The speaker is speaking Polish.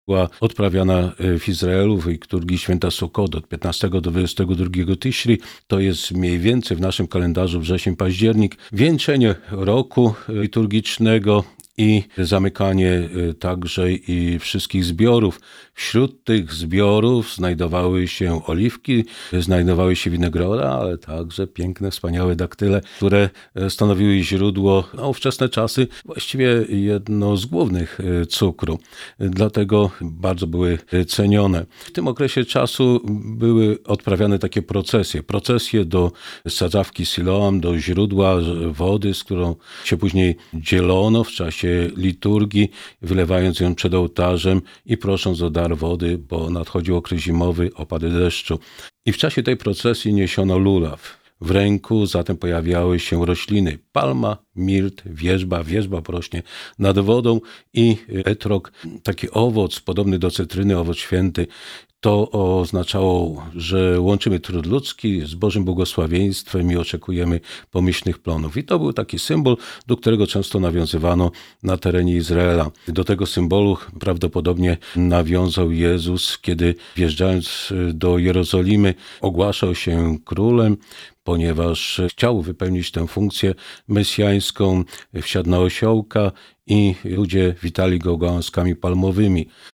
była odprawiana w Izraelu, w liturgii święta Sukot od 15 do 22 Tiszri. To jest mniej więcej w naszym kalendarzu wrzesień-październik. Wieńczenie roku liturgicznego i zamykanie także i wszystkich zbiorów. Wśród tych zbiorów znajdowały się oliwki, znajdowały się winogrona, ale także piękne, wspaniałe daktyle, które stanowiły źródło, ówczesne czasy, właściwie jedno z głównych cukru. Dlatego bardzo były cenione. W tym okresie czasu były odprawiane takie procesje do sadzawki Siloam, do źródła wody, z którą się później dzielono w czasie liturgii, wylewając ją przed ołtarzem i prosząc o dar wody, bo nadchodził okres zimowy, opady deszczu. I w czasie tej procesji niesiono lulaw. W ręku zatem pojawiały się rośliny: palma, mirt, wierzba porośnie nad wodą i etrog, taki owoc podobny do cytryny, owoc święty. To oznaczało, że łączymy trud ludzki z Bożym błogosławieństwem i oczekujemy pomyślnych plonów. I to był taki symbol, do którego często nawiązywano na terenie Izraela. Do tego symbolu prawdopodobnie nawiązał Jezus, kiedy wjeżdżając do Jerozolimy ogłaszał się królem, ponieważ chciał wypełnić tę funkcję mesjańską, wsiadł na osiołka i ludzie witali go gałązkami palmowymi.